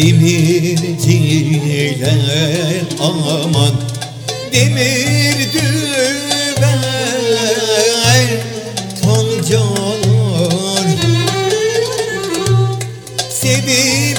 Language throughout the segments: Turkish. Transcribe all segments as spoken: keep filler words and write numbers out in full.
demirciler aman, demir düver tonca olur. Sevip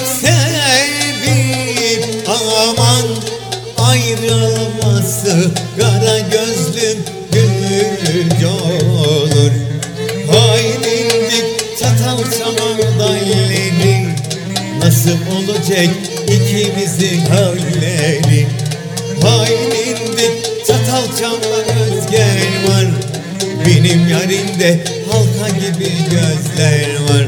sevip aman, ayrılması kara gözlüm gülünce olur. Haylindik çatal çamardalleri, nasıl olacak ikimizin halleri? Haylindik çatal çamlar özger var, benim yarimde halka gibi gözler var.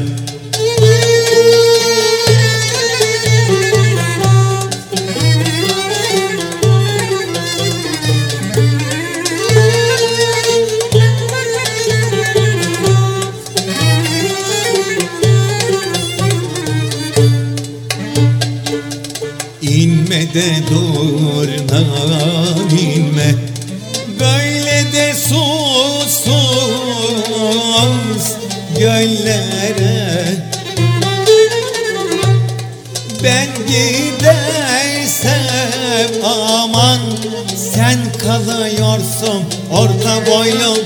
İnme de dur nan inme, böyle de susuz göllere. Ben gidersem aman, sen kalıyorsun orta boylum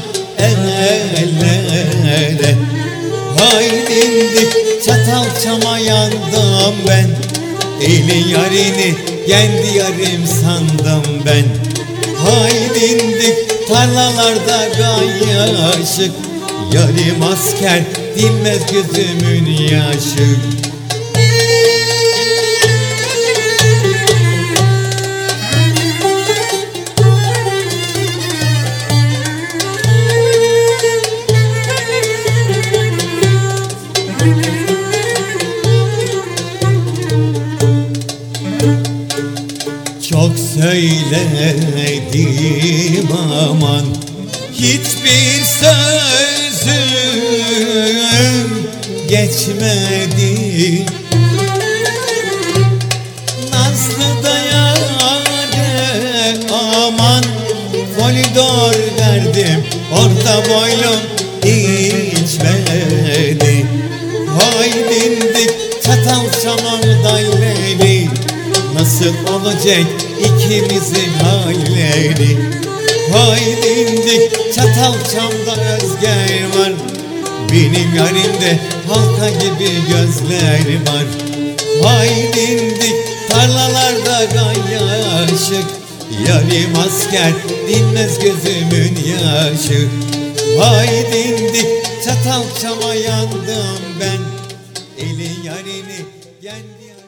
ellere. Haylindik çatal çama yandım ben, elin yarini kendi yarim sandım ben. Haylindik tarlalarda gayaşık, yarim asker dinmez gözümün yaşı. Çok söyledim aman, hiçbir sözüm geçmedi. Nazlı da yâre aman, koridor verdim orta boylum içmedi. Haylindik çatal çamardalleri, nasıl olacak ikimizin halleri? Haylindik çatal çamda özger var, benim yarimde halka gibi gözler var. Haylindik tarlalarda gayaşık, yarim asker dinmez gözümün yaşı. Haylindik çatal çama yandım ben, elin yarini kendi